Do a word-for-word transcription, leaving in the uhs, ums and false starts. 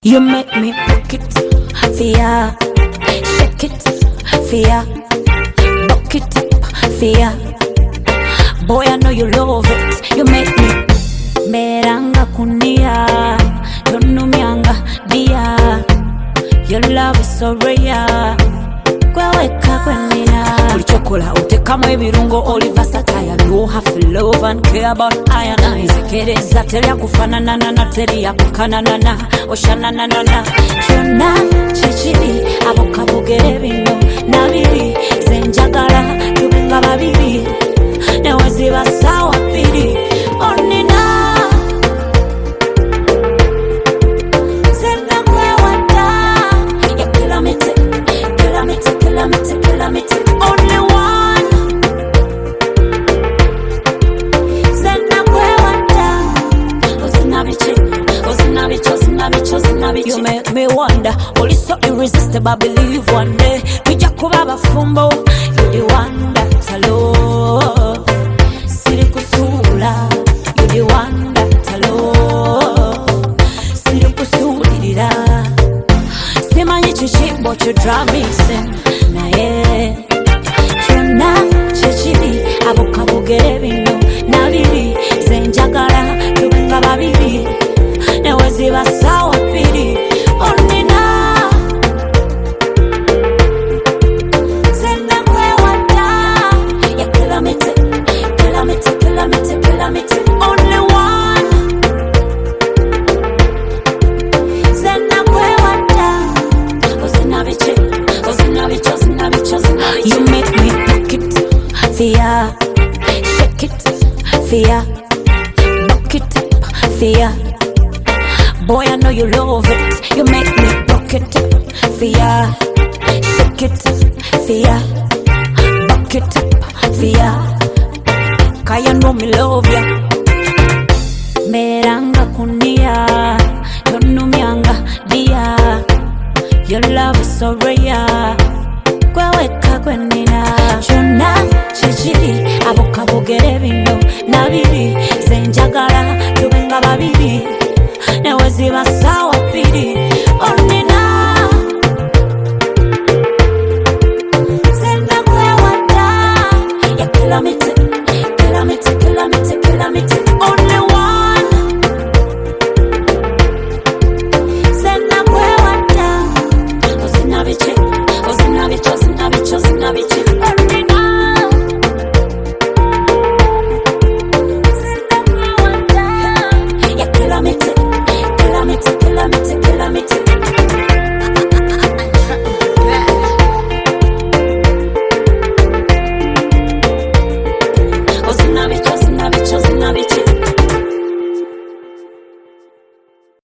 You make me rock it, fear, shake it, fear, buck it up, fear. Boy, I know you love it. You make me meranga kunia, tonumianga dia. Your love is so rare. Kweweka kwenina ulichokola utekamo ebirungo Oliver Satire. You have to love and care about I and I. Sekereza teri ya kufanana na teri ya kukanana na oshana na na na. Chona chichiri abokabugere bino nabiri zenjagala tubinga babiri newezi basawa piri onina. Only one. Senda kwe wanda. Osinabichi, osinabichi, osinabichi, osinabichi. You make me wonder. Only so irresistible, I believe one day. Tuja kuba bafumbo. You the one that I love. Siri kusula. You the one that I love. Siri kusulira. Simanyi chichimbo you drive me sin. Na yeah. Chona chichiri abokabugere bino nabiri zenjagala tubinga babiri newezi basawa piri onina. Senda kwe wanda ya kilamite kilamite kilamite kilamite. Only one. Senda kwe wanda osinabichi osinabichi osinabichi osinabichi. You make me rock it, fear, shake it, fear, buck it up, fear. Boy, I know you love it. You make me rock it, fear, shake it, fear, buck it up, fear. Kaya know me love ya. Meranga kunia, tonumianga dia. Your love is so rare. Kweweka kwenina. Chona chichiri abokabugere bino